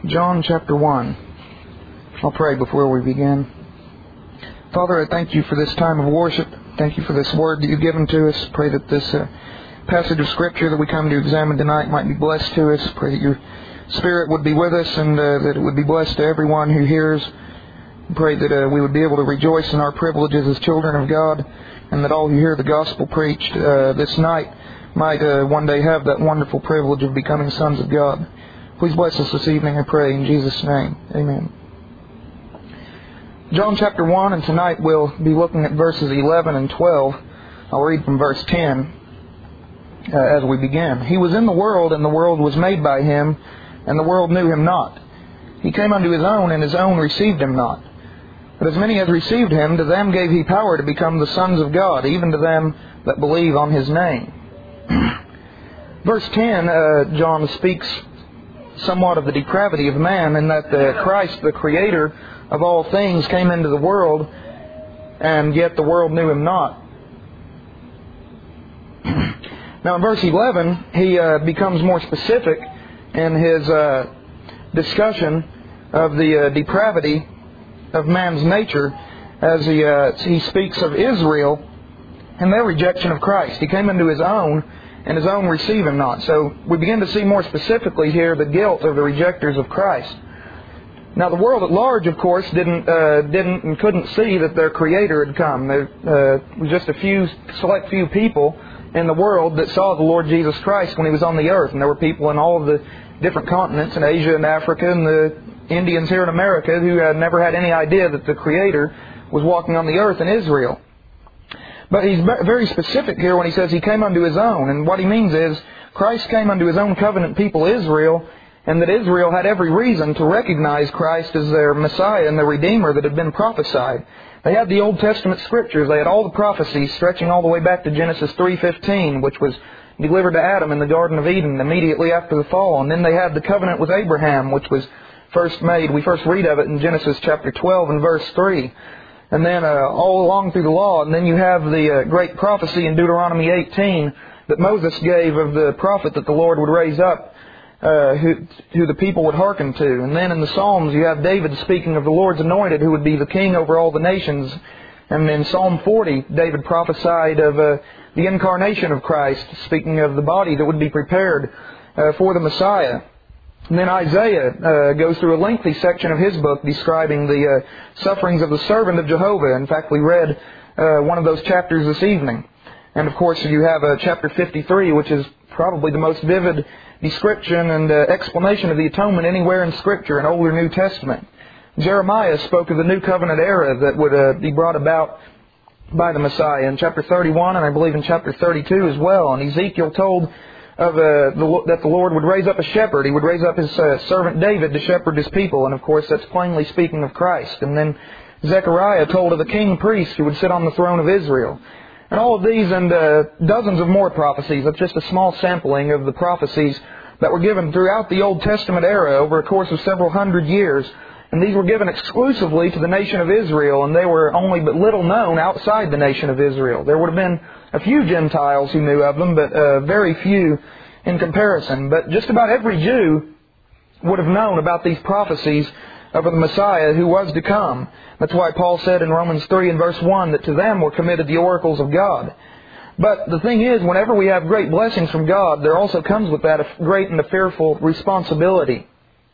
John chapter 1. I'll pray before we begin. Father, I thank you for this time of worship. Thank you for this word that you've given to us. Pray that this passage of Scripture that we come to examine tonight might be blessed to us. Pray that your Spirit would be with us and that it would be blessed to everyone who hears. Pray that we would be able to rejoice in our privileges as children of God, and that all who hear the gospel preached this night might one day have that wonderful privilege of becoming sons of God. Please bless us this evening, I pray, in Jesus' name. Amen. John chapter 1, and tonight we'll be looking at verses 11 and 12. I'll read from verse 10 as we begin. He was in the world, and the world was made by Him, and the world knew Him not. He came unto His own, and His own received Him not. But as many as received Him, to them gave He power to become the sons of God, even to them that believe on His name. Verse 10, John speaks somewhat of the depravity of man, in that Christ, the Creator of all things, came into the world, and yet the world knew Him not. Now in verse 11, he becomes more specific in his discussion of the depravity of man's nature, as he speaks of Israel and their rejection of Christ. He came into His own, and His own receive Him not. So we begin to see more specifically here the guilt of the rejectors of Christ. Now the world at large, of course, didn't and couldn't see that their Creator had come. There was just a select few people in the world that saw the Lord Jesus Christ when He was on the earth. And there were people in all of the different continents, in Asia and Africa, and the Indians here in America, who had never had any idea that the Creator was walking on the earth in Israel. But he's very specific here when he says He came unto His own. And what he means is Christ came unto His own covenant people, Israel, and that Israel had every reason to recognize Christ as their Messiah and their Redeemer that had been prophesied. They had the Old Testament Scriptures. They had all the prophecies stretching all the way back to Genesis 3:15, which was delivered to Adam in the Garden of Eden immediately after the fall. And then they had the covenant with Abraham, which was first made. We first read of it in Genesis chapter 12 and verse 3. And then all along through the law. And then you have the great prophecy in Deuteronomy 18 that Moses gave of the prophet that the Lord would raise up, who the people would hearken to. And then in the Psalms you have David speaking of the Lord's anointed, who would be the king over all the nations. And in Psalm 40, David prophesied of the incarnation of Christ, speaking of the body that would be prepared for the Messiah. And then Isaiah goes through a lengthy section of his book describing the sufferings of the servant of Jehovah. In fact, we read one of those chapters this evening. And of course, you have chapter 53, which is probably the most vivid description and explanation of the atonement anywhere in Scripture, in Old or New Testament. Jeremiah spoke of the New Covenant era that would be brought about by the Messiah in chapter 31, and I believe in chapter 32 as well. And Ezekiel told of that the Lord would raise up a shepherd. He would raise up His servant David to shepherd His people. And of course that's plainly speaking of Christ. And then Zechariah told of the king priest who would sit on the throne of Israel. And all of these and dozens of more prophecies. That's just a small sampling of the prophecies that were given throughout the Old Testament era over a course of several hundred years. And these were given exclusively to the nation of Israel, and they were only but little known outside the nation of Israel. There would have been a few Gentiles who knew of them, but very few in comparison. But just about every Jew would have known about these prophecies of the Messiah who was to come. That's why Paul said in Romans 3 and verse 1 that to them were committed the oracles of God. But the thing is, whenever we have great blessings from God, there also comes with that a great and a fearful responsibility.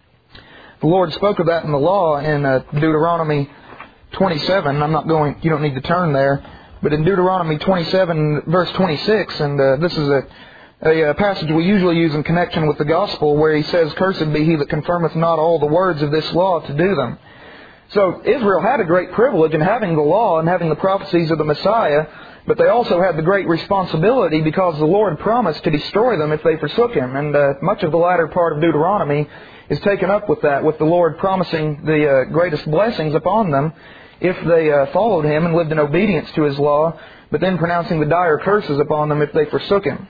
The Lord spoke of that in the law in Deuteronomy 27. You don't need to turn there. But in Deuteronomy 27, verse 26, and this is a passage we usually use in connection with the gospel, where He says, "Cursed be he that confirmeth not all the words of this law to do them." So Israel had a great privilege in having the law and having the prophecies of the Messiah, but they also had the great responsibility because the Lord promised to destroy them if they forsook Him. And much of the latter part of Deuteronomy is taken up with that, with the Lord promising the greatest blessings upon them if they followed Him and lived in obedience to His law, but then pronouncing the dire curses upon them if they forsook Him.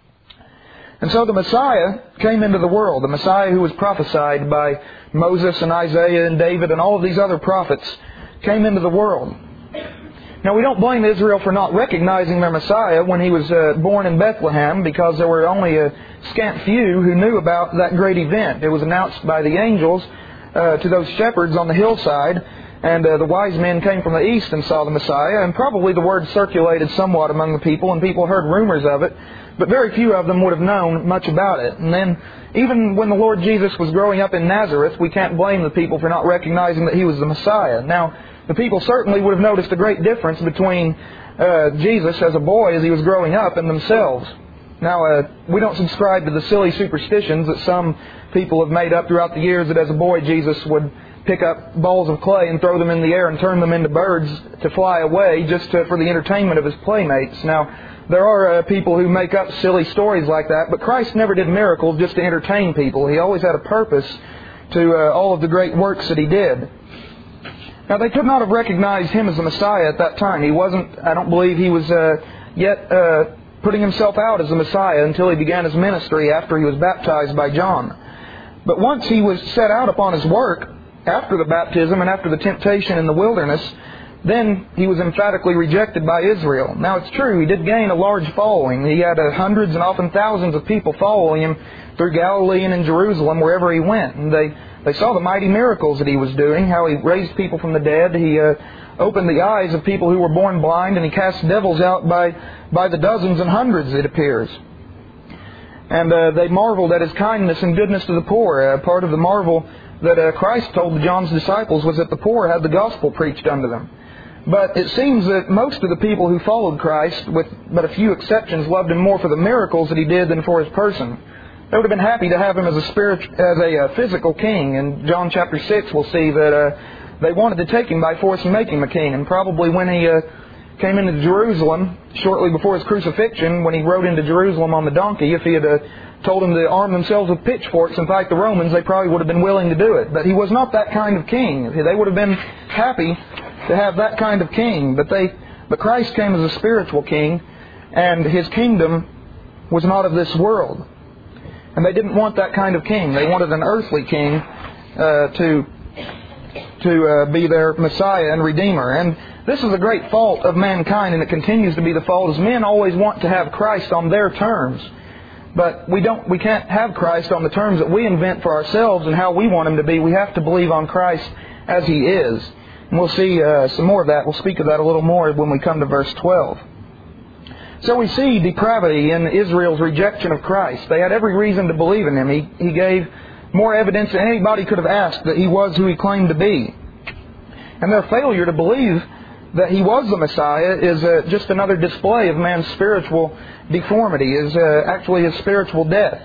And so the Messiah came into the world, the Messiah who was prophesied by Moses and Isaiah and David and all of these other prophets came into the world. Now, we don't blame Israel for not recognizing their Messiah when He was born in Bethlehem, because there were only a scant few who knew about that great event. It was announced by the angels to those shepherds on the hillside, and the wise men came from the east and saw the Messiah, and probably the word circulated somewhat among the people, and people heard rumors of it, but very few of them would have known much about it. And then, even when the Lord Jesus was growing up in Nazareth, we can't blame the people for not recognizing that He was the Messiah. Now, the people certainly would have noticed a great difference between Jesus as a boy as He was growing up and themselves. Now, we don't subscribe to the silly superstitions that some people have made up throughout the years, that as a boy Jesus would pick up balls of clay and throw them in the air and turn them into birds to fly away just for the entertainment of His playmates. Now, there are people who make up silly stories like that, but Christ never did miracles just to entertain people. He always had a purpose to all of the great works that He did. Now, they could not have recognized Him as the Messiah at that time. He wasn't, I don't believe He was yet putting Himself out as the Messiah until He began His ministry after He was baptized by John. But once He was set out upon His work, after the baptism and after the temptation in the wilderness, then He was emphatically rejected by Israel. Now, it's true, He did gain a large following. He had hundreds and often thousands of people following Him through Galilee and in Jerusalem, wherever He went. And they saw the mighty miracles that He was doing, how He raised people from the dead. He opened the eyes of people who were born blind, and He cast devils out by the dozens and hundreds, it appears. And they marveled at His kindness and goodness to the poor. Part of the marvel that Christ told John's disciples was that the poor had the gospel preached unto them. But it seems that most of the people who followed Christ, with but a few exceptions, loved Him more for the miracles that He did than for His person. They would have been happy to have Him as a physical king. In John chapter 6, we'll see that they wanted to take Him by force and make Him a king. And probably when He came into Jerusalem, shortly before His crucifixion, when He rode into Jerusalem on the donkey, if He had told them to arm themselves with pitchforks and fight the Romans, they probably would have been willing to do it. But He was not that kind of king. They would have been happy to have that kind of king. But Christ came as a spiritual king, and His kingdom was not of this world. And they didn't want that kind of king. They wanted an earthly king to be their Messiah and Redeemer. And this is a great fault of mankind, and it continues to be the fault, as men always want to have Christ on their terms. But we can't have Christ on the terms that we invent for ourselves and how we want Him to be. We have to believe on Christ as He is. And we'll see some more of that. We'll speak of that a little more when we come to verse 12. So we see depravity in Israel's rejection of Christ. They had every reason to believe in Him. He gave more evidence than anybody could have asked that He was who He claimed to be. And their failure to believe that He was the Messiah is just another display of man's spiritual deformity, is actually his spiritual death.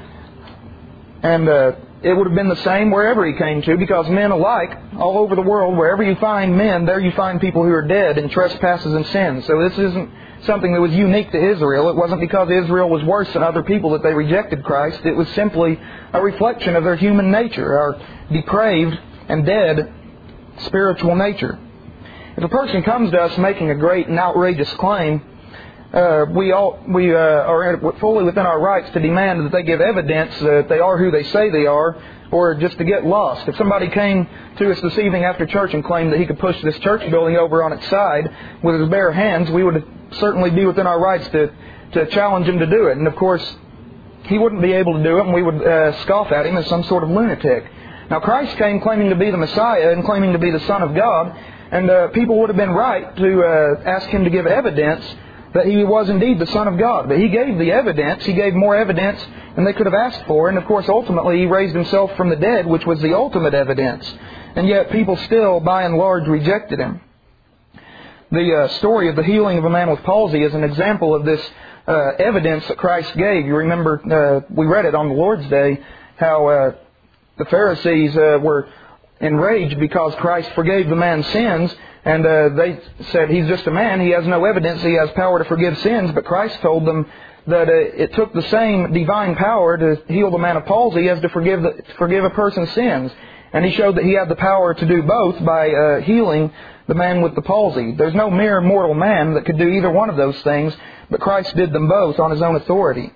And it would have been the same wherever He came to, because men alike, all over the world, wherever you find men, there you find people who are dead in trespasses and sins. So this isn't something that was unique to Israel. It wasn't because Israel was worse than other people that they rejected Christ. It was simply a reflection of their human nature, our depraved and dead spiritual nature. If a person comes to us making a great and outrageous claim, we are fully within our rights to demand that they give evidence that they are who they say they are, or just to get lost. If somebody came to us this evening after church and claimed that he could push this church building over on its side with his bare hands, we would certainly be within our rights to challenge him to do it. And of course, he wouldn't be able to do it, and we would scoff at him as some sort of lunatic. Now, Christ came claiming to be the Messiah and claiming to be the Son of God, and people would have been right to ask Him to give evidence that He was indeed the Son of God. But He gave the evidence. He gave more evidence than they could have asked for. And of course, ultimately, He raised Himself from the dead, which was the ultimate evidence. And yet people still, by and large, rejected Him. The story of the healing of a man with palsy is an example of this evidence that Christ gave. You remember, we read it on the Lord's Day, how the Pharisees were enraged because Christ forgave the man's sins. And they said, He's just a man. He has no evidence. He has power to forgive sins. But Christ told them that it took the same divine power to heal the man of palsy as to forgive a person's sins. And He showed that He had the power to do both by healing the man with the palsy. There's no mere mortal man that could do either one of those things, but Christ did them both on His own authority.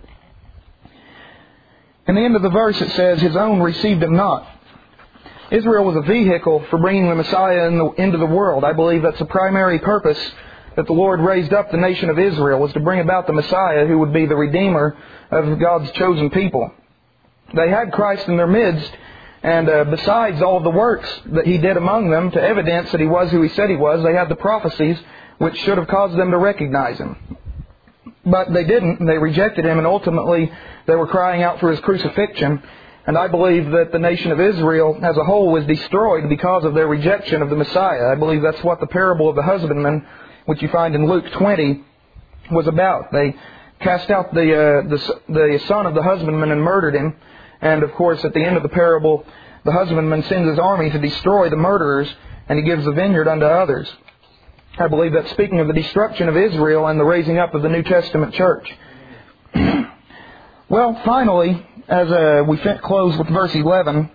In the end of the verse it says, His own received Him not. Israel was a vehicle for bringing the Messiah into the world. I believe that's the primary purpose that the Lord raised up the nation of Israel was to bring about the Messiah who would be the Redeemer of God's chosen people. They had Christ in their midst, and besides all of the works that He did among them to evidence that He was who He said He was, they had the prophecies which should have caused them to recognize Him. But they didn't, and they rejected Him, and ultimately they were crying out for His crucifixion. And I believe that the nation of Israel as a whole was destroyed because of their rejection of the Messiah. I believe that's what the parable of the husbandman, which you find in Luke 20, was about. They cast out the son of the husbandman and murdered him. And of course, at the end of the parable, the husbandman sends his army to destroy the murderers, and he gives the vineyard unto others. I believe that's speaking of the destruction of Israel and the raising up of the New Testament church. Well, finally, as we close with verse 11,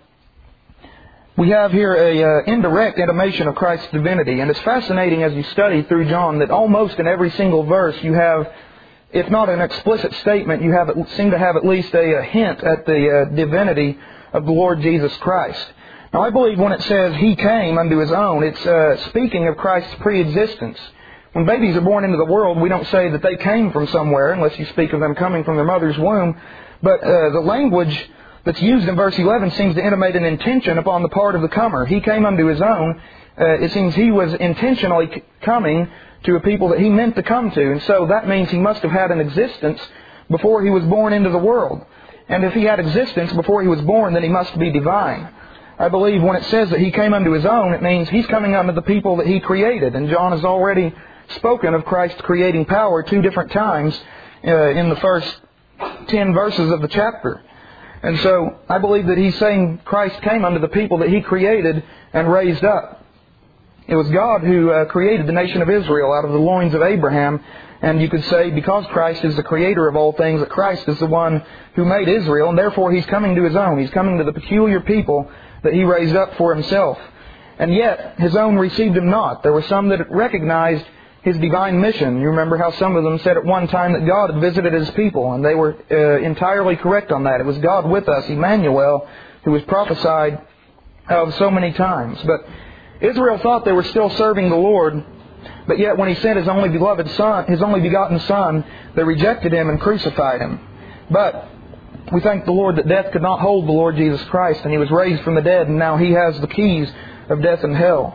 we have here an indirect intimation of Christ's divinity. And it's fascinating as you study through John that almost in every single verse you have, if not an explicit statement, you seem to have at least a hint at the divinity of the Lord Jesus Christ. Now, I believe when it says He came unto His own, it's speaking of Christ's pre-existence. When babies are born into the world, we don't say that they came from somewhere, unless you speak of them coming from their mother's womb. But the language that's used in verse 11 seems to intimate an intention upon the part of the comer. He came unto His own. It seems He was intentionally coming to a people that He meant to come to. And so that means He must have had an existence before He was born into the world. And if He had existence before He was born, then He must be divine. I believe when it says that He came unto His own, it means He's coming unto the people that He created. And John has already spoken of Christ's creating power 2 different times in the first 10 verses of the chapter. And so I believe that He's saying Christ came unto the people that He created and raised up. It was God who created the nation of Israel out of the loins of Abraham. And you could say, because Christ is the creator of all things, that Christ is the one who made Israel, and therefore He's coming to His own. He's coming to the peculiar people that He raised up for Himself. And yet, His own received Him not. There were some that recognized His divine mission. You remember how some of them said at one time that God had visited His people, and they were entirely correct on that. It was God with us, Emmanuel, who was prophesied of so many times. But Israel thought they were still serving the Lord, but yet when He sent His only beloved Son, His only begotten Son, they rejected Him and crucified Him. But we thank the Lord that death could not hold the Lord Jesus Christ, and He was raised from the dead, and now He has the keys of death and hell.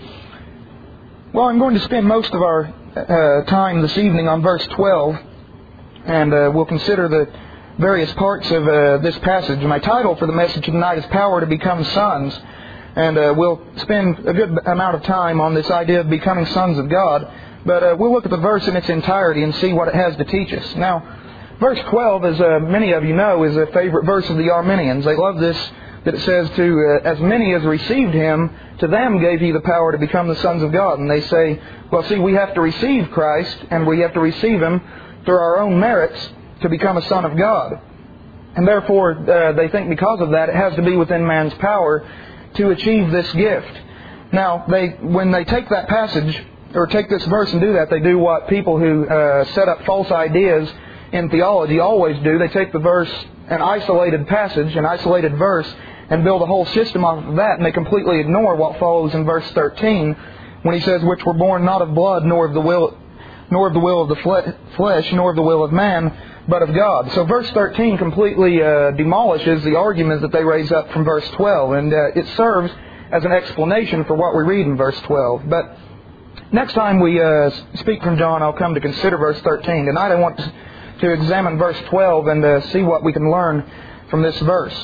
Well, I'm going to spend most of our time this evening on verse 12, and we'll consider the various parts of this passage. My title for the message tonight is Power to Become Sons, and we'll spend a good amount of time on this idea of becoming sons of God, but we'll look at the verse in its entirety and see what it has to teach us. Now, verse 12, as many of you know, is a favorite verse of the Arminians. They love this, that it says, as many as received Him, to them gave He the power to become the sons of God. And they say, well, see, we have to receive Christ, and we have to receive Him through our own merits to become a son of God. And therefore, they think because of that, it has to be within man's power to achieve this gift. Now, when they take that passage, or take this verse and do that, they do what people who set up false ideas in theology always do. They take the verse, an isolated passage, an isolated verse, and build a whole system off of that, and they completely ignore what follows in verse 13, when He says, which were born not of blood, nor of the will of the flesh, nor of the will of man, but of God. So verse 13 completely demolishes the arguments that they raise up from verse 12, and it serves as an explanation for what we read in verse 12. But next time we speak from John, I'll come to consider verse 13. Tonight I want to examine verse 12 and see what we can learn from this verse.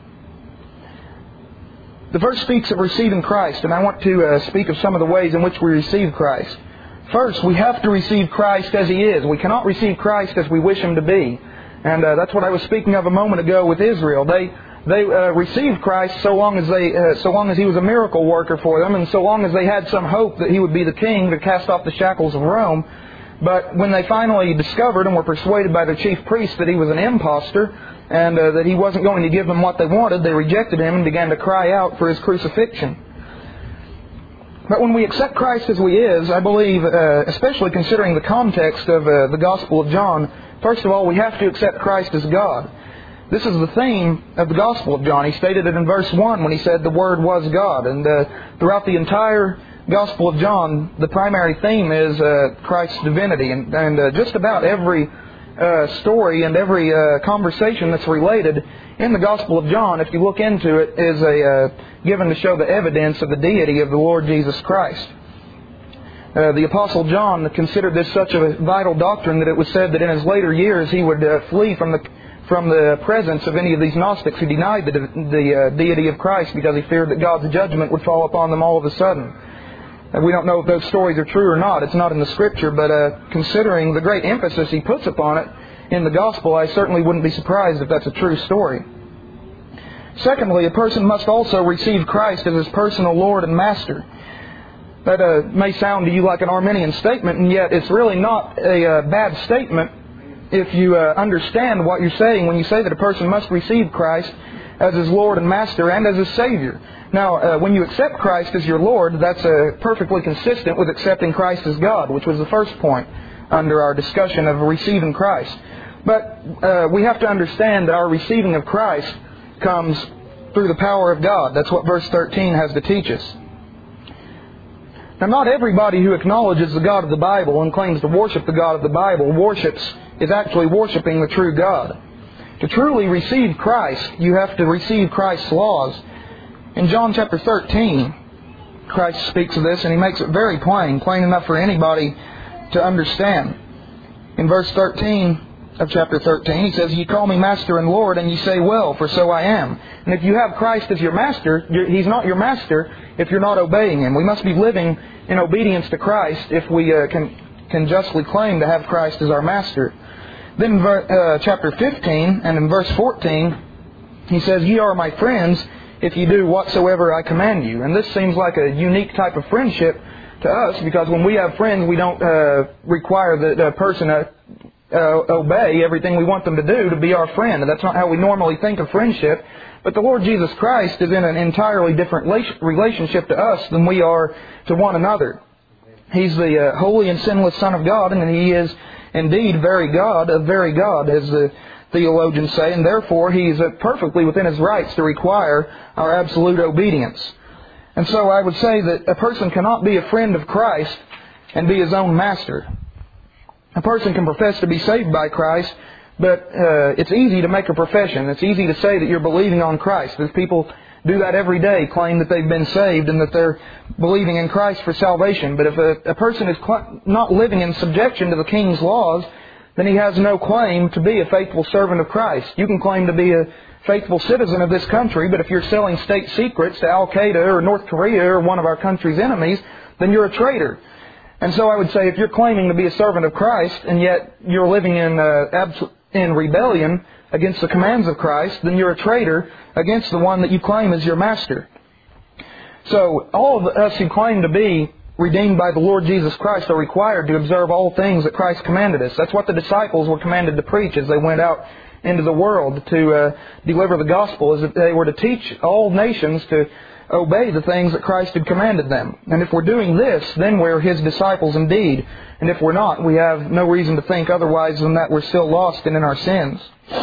The verse speaks of receiving Christ, and I want to speak of some of the ways in which we receive Christ. First, we have to receive Christ as He is. We cannot receive Christ as we wish Him to be. And that's what I was speaking of a moment ago with Israel. They received Christ so long as He was a miracle worker for them, and so long as they had some hope that He would be the king to cast off the shackles of Rome. But when they finally discovered and were persuaded by their chief priest that He was an impostor, and that He wasn't going to give them what they wanted, they rejected Him and began to cry out for His crucifixion. But when we accept Christ as He is, I believe, especially considering the context of the Gospel of John, first of all, we have to accept Christ as God. This is the theme of the Gospel of John. He stated it in verse 1 when he said the Word was God. And throughout the entire Gospel of John, the primary theme is Christ's divinity. And just about every story and every conversation that's related in the Gospel of John, if you look into it, is given to show the evidence of the deity of the Lord Jesus Christ. The Apostle John considered this such a vital doctrine that it was said that in his later years he would flee from the presence of any of these Gnostics who denied the deity of Christ because he feared that God's judgment would fall upon them all of a sudden. And we don't know if those stories are true or not. It's not in the Scripture, but considering the great emphasis he puts upon it in the Gospel, I certainly wouldn't be surprised if that's a true story. Secondly, a person must also receive Christ as his personal Lord and Master. That may sound to you like an Arminian statement, and yet it's really not a bad statement if you understand what you're saying when you say that a person must receive Christ as his Lord and Master and as his Savior. Now, when you accept Christ as your Lord, that's perfectly consistent with accepting Christ as God, which was the first point under our discussion of receiving Christ. But we have to understand that our receiving of Christ comes through the power of God. That's what verse 13 has to teach us. Now, not everybody who acknowledges the God of the Bible and claims to worship the God of the Bible is actually worshiping the true God. To truly receive Christ, you have to receive Christ's laws. In John chapter 13, Christ speaks of this, and He makes it very plain enough for anybody to understand. In verse 13 of chapter 13, He says, "Ye call me Master and Lord, and ye say, Well, for so I am." And if you have Christ as your Master, He's not your Master if you're not obeying Him. We must be living in obedience to Christ if we can justly claim to have Christ as our Master. Then in chapter 15 and in verse 14, He says, "Ye are my friends if ye do whatsoever I command you." And this seems like a unique type of friendship to us, because when we have friends, we don't require that a person obey everything we want them to do to be our friend. And that's not how we normally think of friendship. But the Lord Jesus Christ is in an entirely different relationship to us than we are to one another. He's the holy and sinless Son of God, and He is indeed very God, as the theologians say, and therefore He is perfectly within His rights to require our absolute obedience. And so I would say that a person cannot be a friend of Christ and be his own master. A person can profess to be saved by Christ, but it's easy to make a profession. It's easy to say that you're believing on Christ. There's people do that every day, claim that they've been saved and that they're believing in Christ for salvation. But if a person is not living in subjection to the King's laws, then he has no claim to be a faithful servant of Christ. You can claim to be a faithful citizen of this country, but if you're selling state secrets to Al-Qaeda or North Korea or one of our country's enemies, then you're a traitor. And so I would say if you're claiming to be a servant of Christ and yet you're living in rebellion against the commands of Christ, then you're a traitor against the one that you claim as your master. So all of us who claim to be redeemed by the Lord Jesus Christ are required to observe all things that Christ commanded us. That's what the disciples were commanded to preach as they went out into the world to deliver the gospel, is that they were to teach all nations to obey the things that Christ had commanded them. And if we're doing this, then we're His disciples indeed. And if we're not, we have no reason to think otherwise than that we're still lost and in our sins.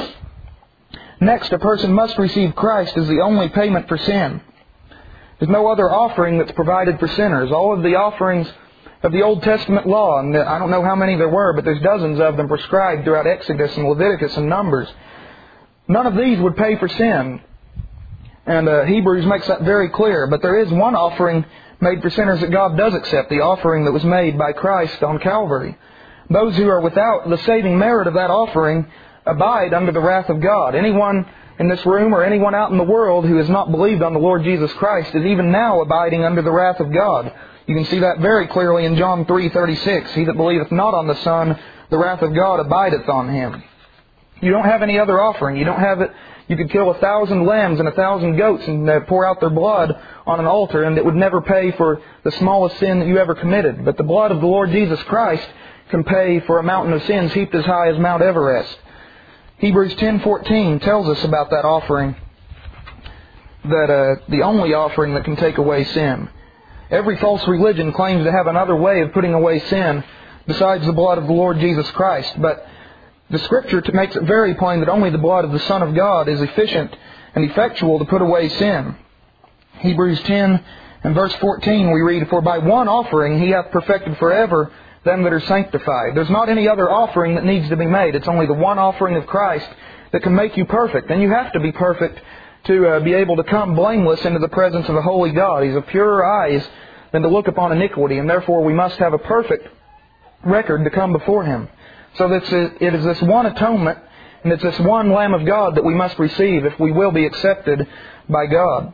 Next, a person must receive Christ as the only payment for sin. There's no other offering that's provided for sinners. All of the offerings of the Old Testament law, and I don't know how many there were, but there's dozens of them prescribed throughout Exodus and Leviticus and Numbers. None of these would pay for sin. And Hebrews makes that very clear. But there is one offering made for sinners that God does accept, the offering that was made by Christ on Calvary. Those who are without the saving merit of that offering abide under the wrath of God. Anyone in this room or anyone out in the world who has not believed on the Lord Jesus Christ is even now abiding under the wrath of God. You can see that very clearly in John 3:36. "He that believeth not on the Son, the wrath of God abideth on him." You don't have any other offering. You don't have it. You could kill 1,000 lambs and 1,000 goats and pour out their blood on an altar, and it would never pay for the smallest sin that you ever committed. But the blood of the Lord Jesus Christ can pay for a mountain of sins heaped as high as Mount Everest. Hebrews 10:14 tells us about that offering, that the only offering that can take away sin. Every false religion claims to have another way of putting away sin besides the blood of the Lord Jesus Christ. But the Scripture makes it very plain that only the blood of the Son of God is efficient and effectual to put away sin. Hebrews 10 In verse 14 we read, "For by one offering He hath perfected forever them that are sanctified." There's not any other offering that needs to be made. It's only the one offering of Christ that can make you perfect. And you have to be perfect to be able to come blameless into the presence of a holy God. He's of purer eyes than to look upon iniquity, and therefore we must have a perfect record to come before Him. So it is this one atonement, and it's this one Lamb of God that we must receive if we will be accepted by God.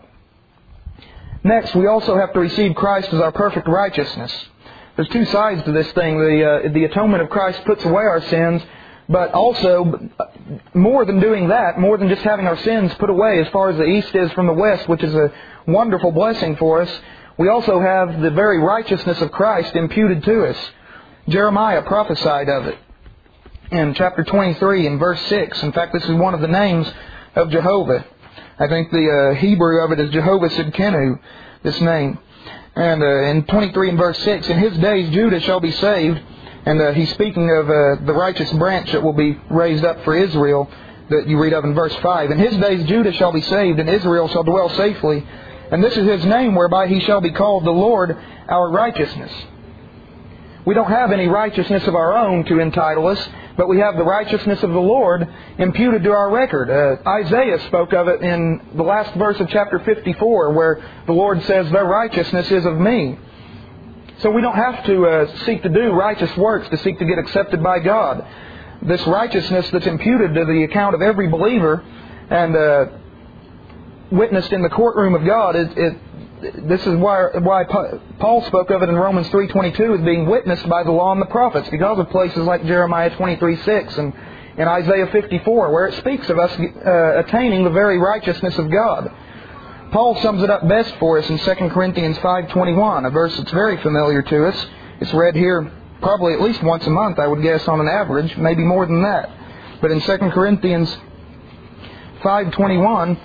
Next, we also have to receive Christ as our perfect righteousness. There's two sides to this thing. The atonement of Christ puts away our sins, but also, more than doing that, more than just having our sins put away as far as the east is from the west, which is a wonderful blessing for us, we also have the very righteousness of Christ imputed to us. Jeremiah prophesied of it in chapter 23 and verse 6. In fact, this is one of the names of Jehovah. I think the Hebrew of it is Jehovah Sidkenu, this name. And in 23 and verse 6, "In his days Judah shall be saved." And he's speaking of the righteous branch that will be raised up for Israel that you read of in verse 5. "In his days Judah shall be saved, and Israel shall dwell safely. And this is His name whereby He shall be called the Lord our righteousness." We don't have any righteousness of our own to entitle us, but we have the righteousness of the Lord imputed to our record. Isaiah spoke of it in the last verse of chapter 54, where the Lord says, "Their righteousness is of me." So we don't have to seek to do righteous works to seek to get accepted by God. This righteousness that's imputed to the account of every believer and witnessed in the courtroom of God, this is why Paul spoke of it in Romans 3:22 as being witnessed by the law and the prophets, because of places like Jeremiah 23:6 and Isaiah 54, where it speaks of us attaining the very righteousness of God. Paul sums it up best for us in 2 Corinthians 5:21, a verse that's very familiar to us. It's read here probably at least once a month, I would guess, on an average, maybe more than that. But in 2 Corinthians 5:21,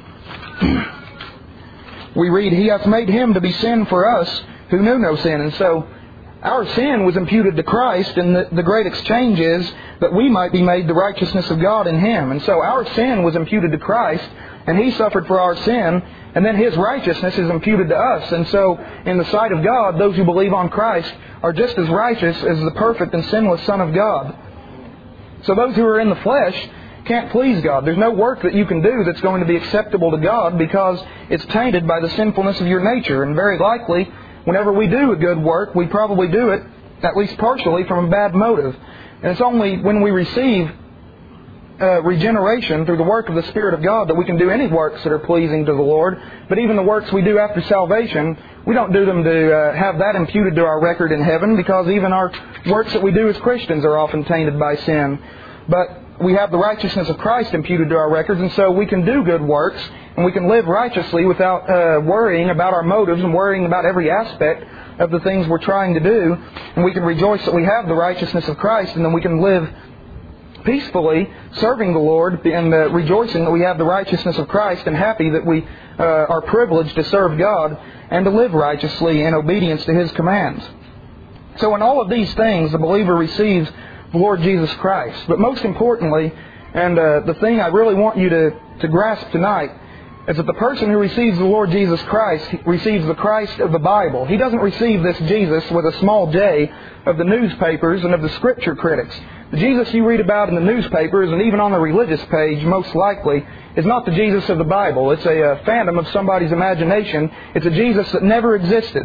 we read, "He hath made Him to be sin for us who knew no sin." And so our sin was imputed to Christ, and the great exchange is that we might be made the righteousness of God in Him. And so our sin was imputed to Christ, and He suffered for our sin, and then His righteousness is imputed to us. And so in the sight of God, those who believe on Christ are just as righteous as the perfect and sinless Son of God. So those who are in the flesh can't please God. There's no work that you can do that's going to be acceptable to God because it's tainted by the sinfulness of your nature. And very likely, whenever we do a good work, we probably do it, at least partially, from a bad motive. And it's only when we receive regeneration through the work of the Spirit of God that we can do any works that are pleasing to the Lord. But even the works we do after salvation, we don't do them to have that imputed to our record in heaven, because even our works that we do as Christians are often tainted by sin. But we have the righteousness of Christ imputed to our records, and so we can do good works, and we can live righteously without worrying about our motives and worrying about every aspect of the things we're trying to do. And we can rejoice that we have the righteousness of Christ, and then we can live peacefully serving the Lord and rejoicing that we have the righteousness of Christ, and happy that we are privileged to serve God and to live righteously in obedience to His commands. So in all of these things, the believer receives the Lord Jesus Christ. But most importantly, and the thing I really want you to grasp tonight, is that the person who receives the Lord Jesus Christ receives the Christ of the Bible. He doesn't receive this Jesus with a small j of the newspapers and of the Scripture critics. The Jesus you read about in the newspapers and even on the religious page, most likely, is not the Jesus of the Bible. It's a phantom of somebody's imagination. It's a Jesus that never existed.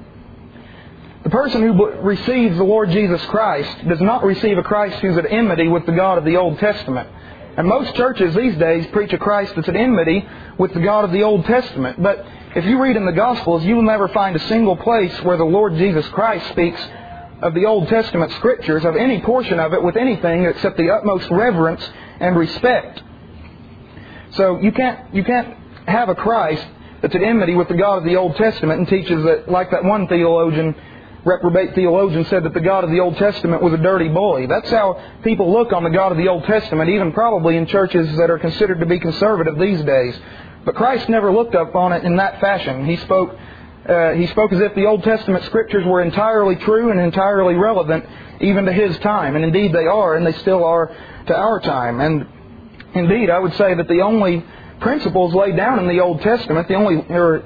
The person who receives the Lord Jesus Christ does not receive a Christ who's at enmity with the God of the Old Testament. And most churches these days preach a Christ that's at enmity with the God of the Old Testament. But if you read in the Gospels, you will never find a single place where the Lord Jesus Christ speaks of the Old Testament Scriptures, of any portion of it, with anything except the utmost reverence and respect. So you can't have a Christ that's at enmity with the God of the Old Testament and teaches that, like that one reprobate theologian said, that the God of the Old Testament was a dirty bully. That's how people look on the God of the Old Testament, even probably in churches that are considered to be conservative these days. But Christ never looked up on it in that fashion. He spoke as if the Old Testament Scriptures were entirely true and entirely relevant even to His time. And indeed they are, and they still are to our time. And indeed, I would say that the only principles laid down in the Old Testament,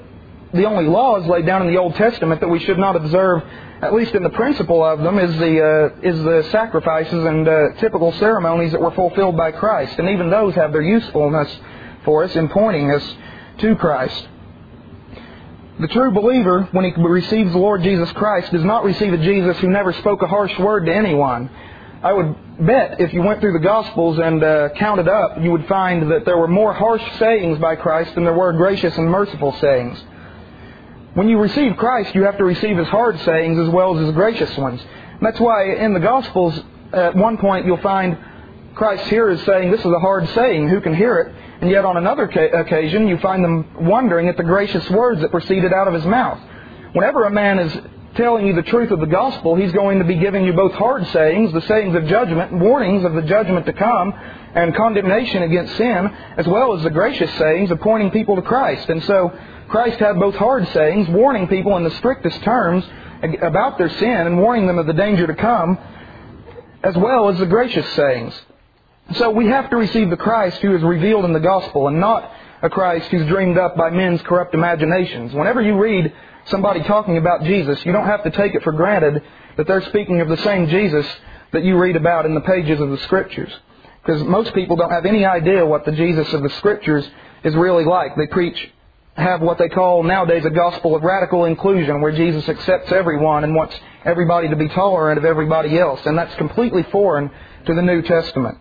the only laws laid down in the Old Testament that we should not observe, at least in the principle of them, is the sacrifices and typical ceremonies that were fulfilled by Christ. And even those have their usefulness for us in pointing us to Christ. The true believer, when he receives the Lord Jesus Christ, does not receive a Jesus who never spoke a harsh word to anyone. I would bet if you went through the Gospels and counted up, you would find that there were more harsh sayings by Christ than there were gracious and merciful sayings. When you receive Christ, you have to receive His hard sayings as well as His gracious ones. And that's why in the Gospels, at one point you'll find Christ here is saying, this is a hard saying, who can hear it? And yet on another occasion, you find them wondering at the gracious words that proceeded out of His mouth. Whenever a man is telling you the truth of the gospel, he's going to be giving you both hard sayings, the sayings of judgment, warnings of the judgment to come, and condemnation against sin, as well as the gracious sayings of pointing people to Christ. And so Christ had both hard sayings, warning people in the strictest terms about their sin and warning them of the danger to come, as well as the gracious sayings. So we have to receive the Christ who is revealed in the gospel, and not a Christ who's dreamed up by men's corrupt imaginations. Whenever you read somebody talking about Jesus, you don't have to take it for granted that they're speaking of the same Jesus that you read about in the pages of the Scriptures. Because most people don't have any idea what the Jesus of the Scriptures is really like. They have what they call nowadays a gospel of radical inclusion, where Jesus accepts everyone and wants everybody to be tolerant of everybody else. And that's completely foreign to the New Testament.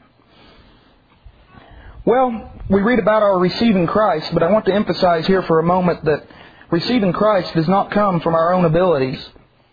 Well, we read about our receiving Christ, but I want to emphasize here for a moment that receiving Christ does not come from our own abilities.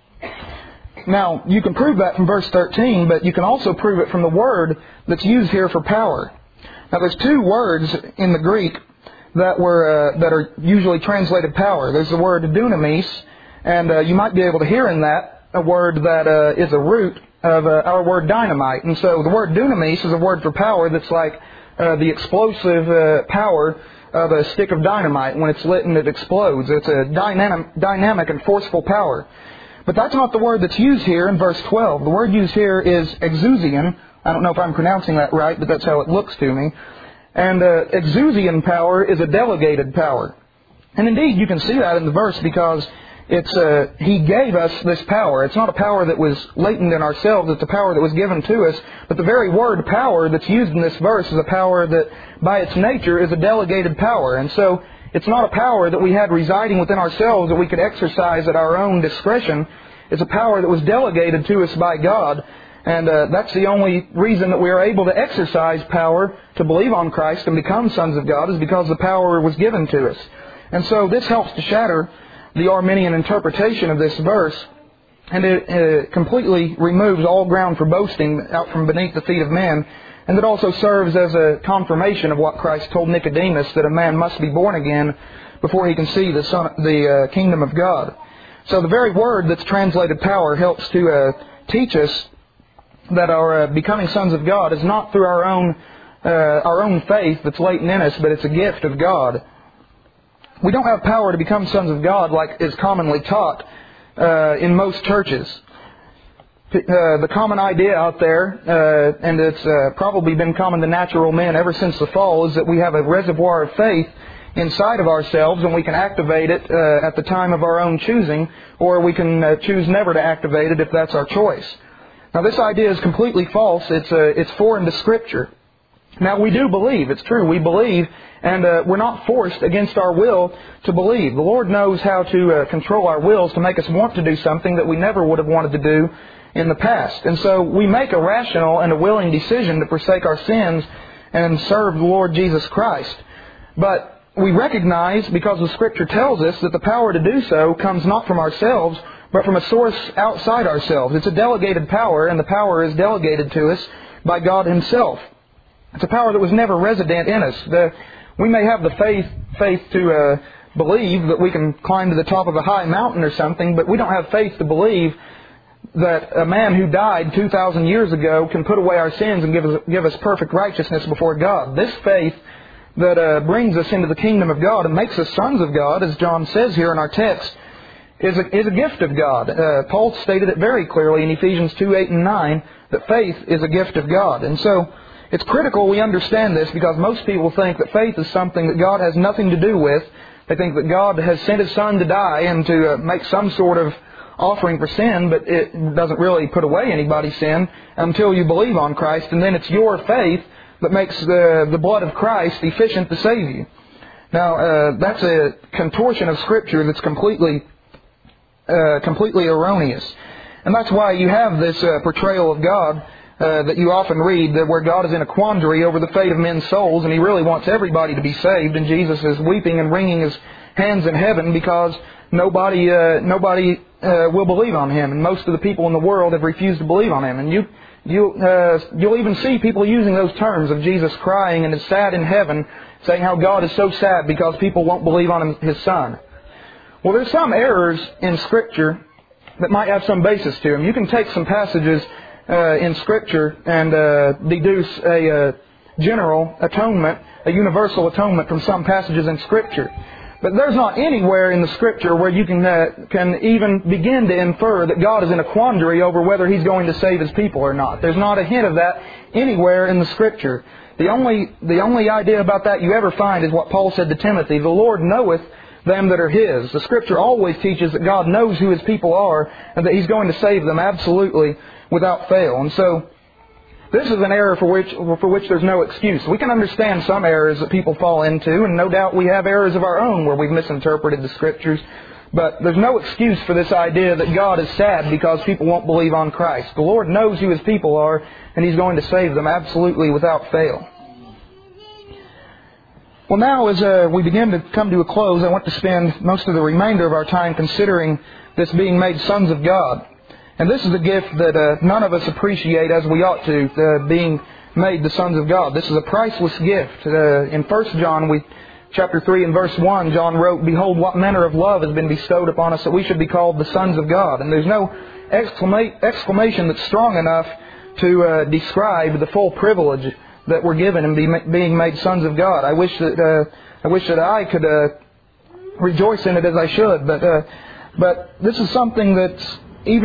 Now, you can prove that from verse 13, but you can also prove it from the word that's used here for power. Now, there's two words in the Greek that are usually translated power. There's the word dunamis, and you might be able to hear in that a word that is a root of our word dynamite. And so the word dunamis is a word for power that's like the explosive power of a stick of dynamite. When it's lit and it explodes, it's a dynamic and forceful power. But that's not the word that's used here in verse 12. The word used here is exousian. I don't know if I'm pronouncing that right, but that's how it looks to me. And exousian power is a delegated power. And indeed, you can see that in the verse because He gave us this power. It's not a power that was latent in ourselves. It's a power that was given to us. But the very word power that's used in this verse is a power that, by its nature, is a delegated power. And so, it's not a power that we had residing within ourselves that we could exercise at our own discretion. It's a power that was delegated to us by God. And that's the only reason that we are able to exercise power to believe on Christ and become sons of God, is because the power was given to us. And so this helps to shatter the Arminian interpretation of this verse, and it completely removes all ground for boasting out from beneath the feet of men. And it also serves as a confirmation of what Christ told Nicodemus, that a man must be born again before he can see the kingdom of God. So the very word that's translated power helps to teach us that our becoming sons of God is not through our own faith that's latent in us, but it's a gift of God. We don't have power to become sons of God like is commonly taught in most churches. The common idea out there, and it's probably been common to natural men ever since the fall, is that we have a reservoir of faith inside of ourselves and we can activate it at the time of our own choosing, or we can choose never to activate it if that's our choice. Now, this idea is completely false. It's foreign to Scripture. Now, we do believe. It's true. We believe, and we're not forced against our will to believe. The Lord knows how to control our wills to make us want to do something that we never would have wanted to do in the past. And so we make a rational and a willing decision to forsake our sins and serve the Lord Jesus Christ. But we recognize, because the Scripture tells us, that the power to do so comes not from ourselves, but from a source outside ourselves. It's a delegated power, and the power is delegated to us by God Himself. It's a power that was never resident in us. We may have the faith to believe that we can climb to the top of a high mountain or something, but we don't have faith to believe that a man who died 2,000 years ago can put away our sins and give us perfect righteousness before God. This faith that brings us into the kingdom of God and makes us sons of God, as John says here in our text, is a gift of God. Paul stated it very clearly in Ephesians 2:8 and 9, that faith is a gift of God. And so it's critical we understand this, because most people think that faith is something that God has nothing to do with, They think that God has sent His Son to die and to make some sort of offering for sin, but it doesn't really put away anybody's sin until you believe on Christ, and then it's your faith that makes the blood of Christ efficient to save you. Now, that's a contortion of Scripture that's completely erroneous. And that's why you have this portrayal of God that you often read, where God is in a quandary over the fate of men's souls, and He really wants everybody to be saved, and Jesus is weeping and wringing His hands in heaven because nobody will believe on Him, and most of the people in the world have refused to believe on Him. And you'll even see people using those terms of Jesus crying and is sad in heaven, saying how God is so sad because people won't believe on His Son. Well, there's some errors in Scripture that might have some basis to them. You can take some passages in Scripture and deduce a general atonement, a universal atonement from some passages in Scripture. But there's not anywhere in the Scripture where you can even begin to infer that God is in a quandary over whether He's going to save His people or not. There's not a hint of that anywhere in the Scripture. The only idea about that you ever find is what Paul said to Timothy, "The Lord knoweth them that are His." The Scripture always teaches that God knows who His people are and that He's going to save them absolutely without fail. And so, this is an error for which there's no excuse. We can understand some errors that people fall into, and no doubt we have errors of our own where we've misinterpreted the Scriptures. But there's no excuse for this idea that God is sad because people won't believe on Christ. The Lord knows who His people are, and He's going to save them absolutely without fail. Well, now as we begin to come to a close, I want to spend most of the remainder of our time considering this being made sons of God. And this is a gift that none of us appreciate as we ought to, being made the sons of God. This is a priceless gift. In 1 John, chapter 3 and verse 1, John wrote, "Behold, what manner of love has been bestowed upon us that we should be called the sons of God." And there's no exclamation that's strong enough to describe the full privilege that we're given in being made sons of God. I wish that I could rejoice in it as I should, but this is something that's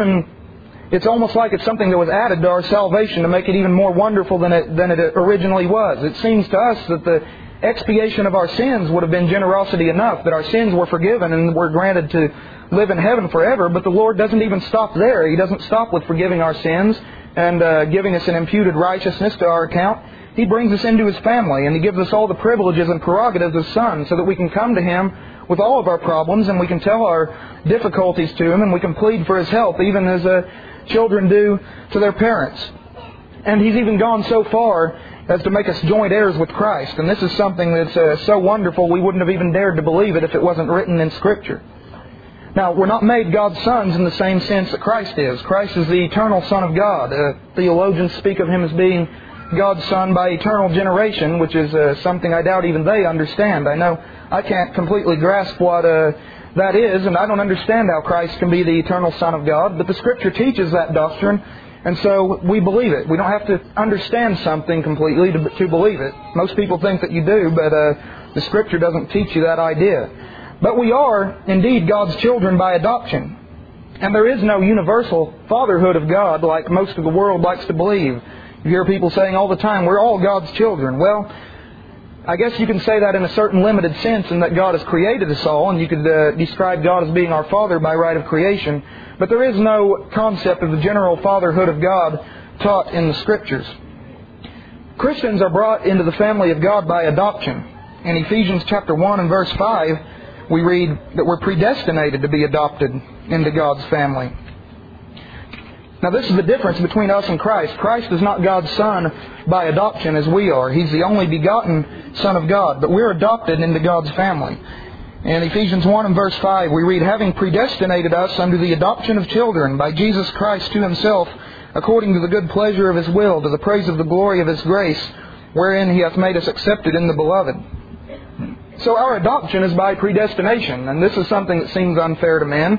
it's almost like it's something that was added to our salvation to make it even more wonderful than it originally was. It seems to us that the expiation of our sins would have been generosity enough, that our sins were forgiven and were granted to live in heaven forever, but the Lord doesn't even stop there. He doesn't stop with forgiving our sins and giving us an imputed righteousness to our account. He brings us into His family, and He gives us all the privileges and prerogatives of sons so that we can come to Him with all of our problems, and we can tell our difficulties to Him, and we can plead for His help, even as children do to their parents. And He's even gone so far as to make us joint heirs with Christ. And this is something that's so wonderful we wouldn't have even dared to believe it if it wasn't written in Scripture. Now, we're not made God's sons in the same sense that Christ is. Christ is the eternal Son of God. Theologians speak of Him as being God's Son by eternal generation, which is something I doubt even they understand. I know I can't completely grasp what that is, and I don't understand how Christ can be the eternal Son of God, but the Scripture teaches that doctrine, and so we believe it. We don't have to understand something completely to believe it. Most people think that you do, but the Scripture doesn't teach you that idea. But we are indeed God's children by adoption, and there is no universal fatherhood of God like most of the world likes to believe. You hear people saying all the time, we're all God's children. Well, I guess you can say that in a certain limited sense, in that God has created us all, and you could describe God as being our Father by right of creation. But there is no concept of the general fatherhood of God taught in the Scriptures. Christians are brought into the family of God by adoption. In Ephesians chapter 1 and verse 5, we read that we're predestinated to be adopted into God's family. Now, this is the difference between us and Christ. Christ is not God's Son by adoption as we are. He's the only begotten Son of God, but we're adopted into God's family. In Ephesians 1 and verse 5, we read, "Having predestinated us unto the adoption of children by Jesus Christ to Himself, according to the good pleasure of His will, to the praise of the glory of His grace, wherein He hath made us accepted in the Beloved." So our adoption is by predestination, and this is something that seems unfair to men.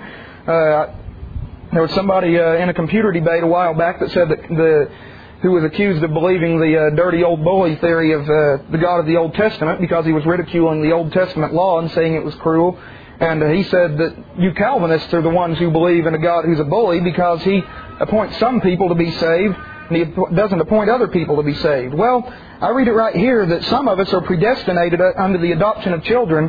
There was somebody in a computer debate a while back that said that who was accused of believing the dirty old bully theory of the God of the Old Testament because he was ridiculing the Old Testament law and saying it was cruel. And he said that you Calvinists are the ones who believe in a God who's a bully because He appoints some people to be saved and He doesn't appoint other people to be saved. Well, I read it right here that some of us are predestinated unto the adoption of children,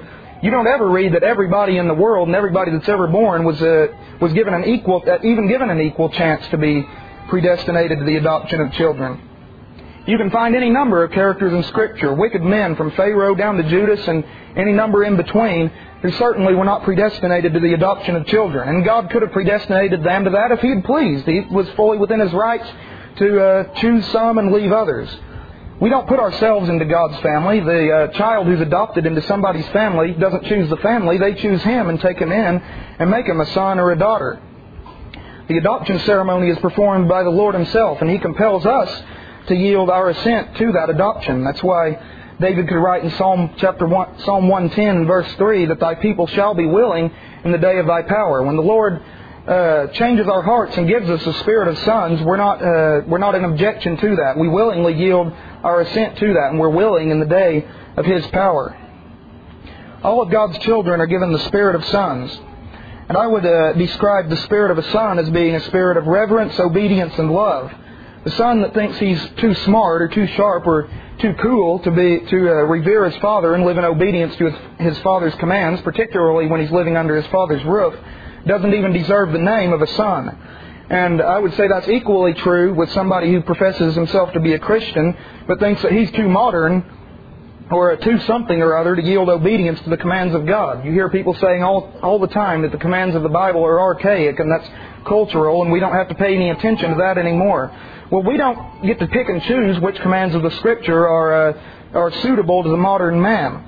You don't ever read that everybody in the world and everybody that's ever born was given an equal chance to be predestinated to the adoption of children. You can find any number of characters in Scripture, wicked men from Pharaoh down to Judas and any number in between, who certainly were not predestinated to the adoption of children. And God could have predestinated them to that if He had pleased. He was fully within His rights to choose some and leave others. We don't put ourselves into God's family. The child who's adopted into somebody's family doesn't choose the family. They choose him and take him in and make him a son or a daughter. The adoption ceremony is performed by the Lord Himself, and He compels us to yield our assent to that adoption. That's why David could write in Psalm 110, verse 3, that Thy people shall be willing in the day of Thy power. When the Lord changes our hearts and gives us the spirit of sons, we're not in objection to that. We willingly yield our assent to that, and we're willing in the day of His power. All of God's children are given the spirit of sons. And I would describe the spirit of a son as being a spirit of reverence, obedience, and love. The son that thinks he's too smart or too sharp or too cool to revere his father and live in obedience to his father's commands, particularly when he's living under his father's roof, doesn't even deserve the name of a son. And I would say that's equally true with somebody who professes himself to be a Christian, but thinks that he's too modern or too something or other to yield obedience to the commands of God. You hear people saying all the time that the commands of the Bible are archaic and that's cultural and we don't have to pay any attention to that anymore. Well, we don't get to pick and choose which commands of the Scripture are suitable to the modern man.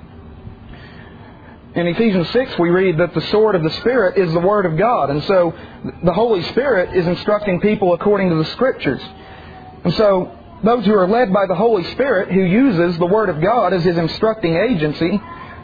In Ephesians 6 we read that the sword of the Spirit is the Word of God. And so the Holy Spirit is instructing people according to the Scriptures. And so those who are led by the Holy Spirit, who uses the Word of God as His instructing agency,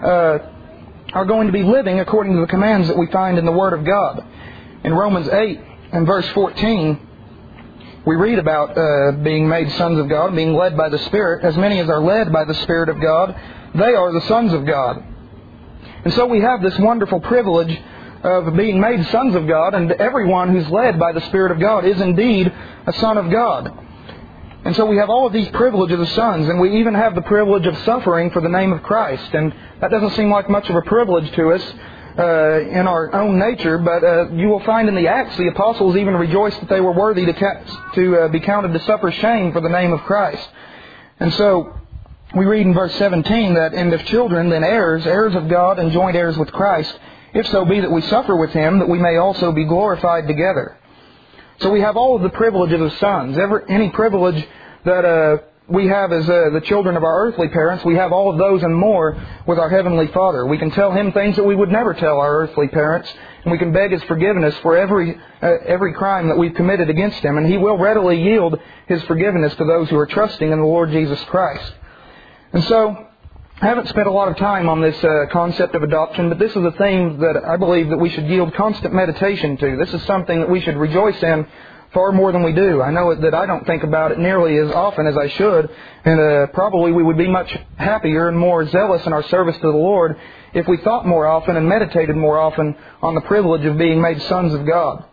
are going to be living according to the commands that we find in the Word of God. In Romans 8 and verse 14, we read about being made sons of God, being led by the Spirit. As many as are led by the Spirit of God, they are the sons of God. And so we have this wonderful privilege of being made sons of God, and everyone who's led by the Spirit of God is indeed a son of God. And so we have all of these privileges as sons, and we even have the privilege of suffering for the name of Christ. And that doesn't seem like much of a privilege to us in our own nature, but you will find in the Acts the apostles even rejoiced that they were worthy to be counted to suffer shame for the name of Christ. And so we read in verse 17 that, and if children, then heirs, heirs of God and joint heirs with Christ, if so be that we suffer with Him, that we may also be glorified together. So we have all of the privileges of sons. Any privilege that we have as the children of our earthly parents, we have all of those and more with our Heavenly Father. We can tell Him things that we would never tell our earthly parents, and we can beg His forgiveness for every crime that we've committed against Him, and He will readily yield His forgiveness to those who are trusting in the Lord Jesus Christ. And so, I haven't spent a lot of time on this concept of adoption, but this is a theme that I believe that we should yield constant meditation to. This is something that we should rejoice in far more than we do. I know that I don't think about it nearly as often as I should, and probably we would be much happier and more zealous in our service to the Lord if we thought more often and meditated more often on the privilege of being made sons of God.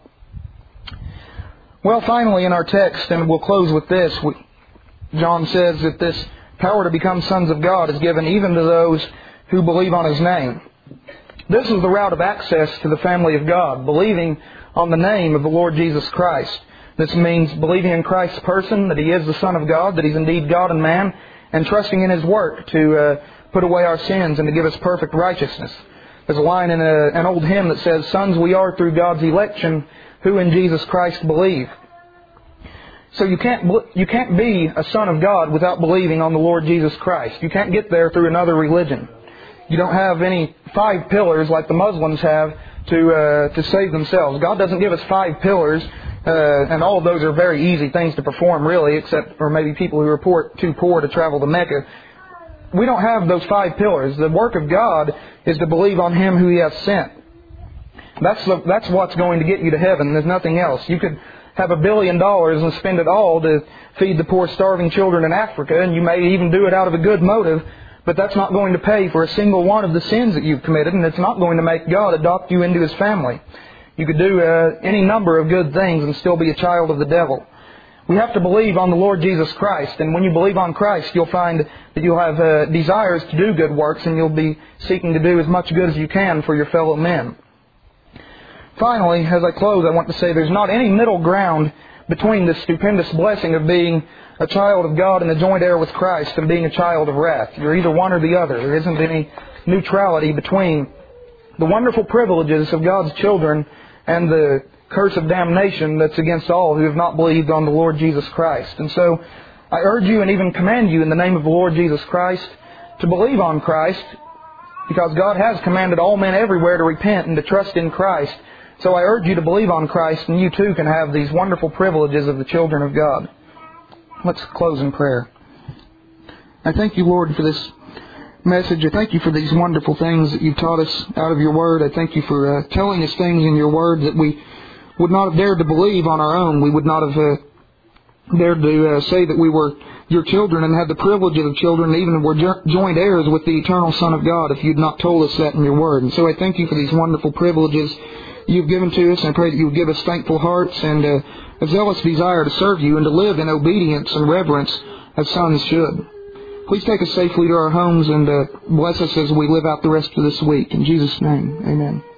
Well, finally in our text, and we'll close with this, John says that this power to become sons of God is given even to those who believe on His name. This is the route of access to the family of God, believing on the name of the Lord Jesus Christ. This means believing in Christ's person, that He is the Son of God, that He's indeed God and man, and trusting in His work to put away our sins and to give us perfect righteousness. There's a line in an old hymn that says, "Sons we are through God's election, who in Jesus Christ believe." So you can't be a son of God without believing on the Lord Jesus Christ. You can't get there through another religion. You don't have any 5 pillars like the Muslims have to save themselves. God doesn't give us 5 pillars, and all of those are very easy things to perform, really, except for maybe people who are too poor to travel to Mecca. We don't have those 5 pillars. The work of God is to believe on Him who He has sent. That's what's going to get you to heaven. There's nothing else. You could have $1 billion and spend it all to feed the poor starving children in Africa, and you may even do it out of a good motive, but that's not going to pay for a single one of the sins that you've committed, and it's not going to make God adopt you into His family. You could do any number of good things and still be a child of the devil. We have to believe on the Lord Jesus Christ. And when you believe on Christ, you'll find that you'll have desires to do good works, and you'll be seeking to do as much good as you can for your fellow men. Finally, as I close, I want to say there's not any middle ground between this stupendous blessing of being a child of God and a joint heir with Christ and being a child of wrath. You're either one or the other. There isn't any neutrality between the wonderful privileges of God's children and the curse of damnation that's against all who have not believed on the Lord Jesus Christ. And so I urge you and even command you in the name of the Lord Jesus Christ to believe on Christ, because God has commanded all men everywhere to repent and to trust in Christ. So I urge you to believe on Christ, and you too can have these wonderful privileges of the children of God. Let's close in prayer. I thank you, Lord, for this message. I thank you for these wonderful things that you've taught us out of your Word. I thank you for telling us things in your Word that we would not have dared to believe on our own. We would not have dared to say that we were your children and had the privileges of children, even were joint heirs with the eternal Son of God, if you'd not told us that in your Word. And so I thank you for these wonderful privileges you've given to us, and I pray that you would give us thankful hearts and a zealous desire to serve you and to live in obedience and reverence as sons should. Please take us safely to our homes and bless us as we live out the rest of this week. In Jesus' name, amen.